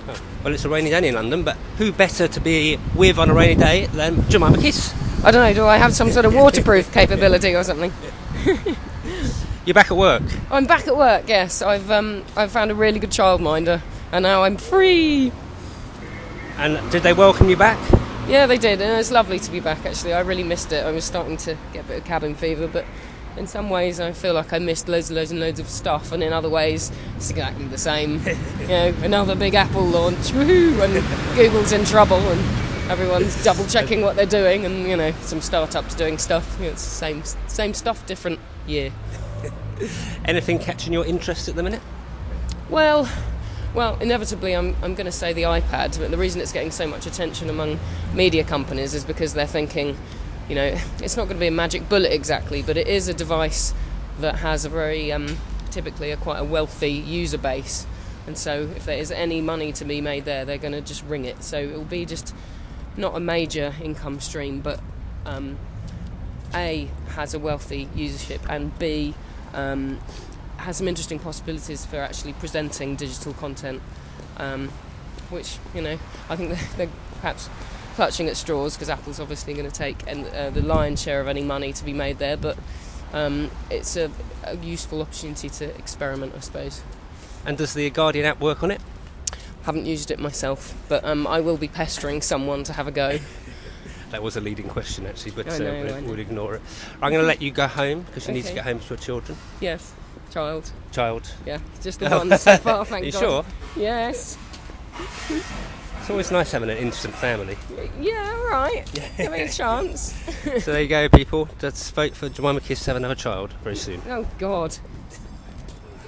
Well, it's a rainy day in London, but who better to be with on a rainy day than Jemima Kiss? I don't know, do I have some sort of waterproof capability or something? You're back at work. I'm back at work, yes. I've found a really good childminder, and now I'm free. And did they welcome you back? Yeah, they did, and it was lovely to be back, actually. I really missed it. I was starting to get a bit of cabin fever, but in some ways I feel like I missed loads and loads of stuff, and in other ways it's exactly the same. Another big Apple launch, woohoo, and Google's in trouble, and everyone's double checking what they're doing, and some startups doing stuff. It's the same stuff, different year. Anything catching your interest at the minute? Well, inevitably I'm going to say the iPad, but the reason it's getting so much attention among media companies is because they're thinking, it's not going to be a magic bullet exactly, but it is a device that has a very, typically quite a wealthy user base. And so if there is any money to be made there, they're going to just ring it. So it will be just not a major income stream, but A, has a wealthy usership, and B, has some interesting possibilities for actually presenting digital content, which, I think they're perhaps clutching at straws, because Apple's obviously going to take the lion's share of any money to be made there, but it's a useful opportunity to experiment, I suppose. And does the Guardian app work on it? Haven't used it myself, but I will be pestering someone to have a go. That was a leading question, actually, but I know. we'll ignore it. I'm going to let you go home, because you need to get home to your children. Yes, child. Yeah, just the one so far, thank God. Are you sure? Yes. It's always nice having an instant family. Yeah, all right. Give me a chance. So there you go, people. Let's vote for Jemima Kiss to have another child very soon. Oh, God.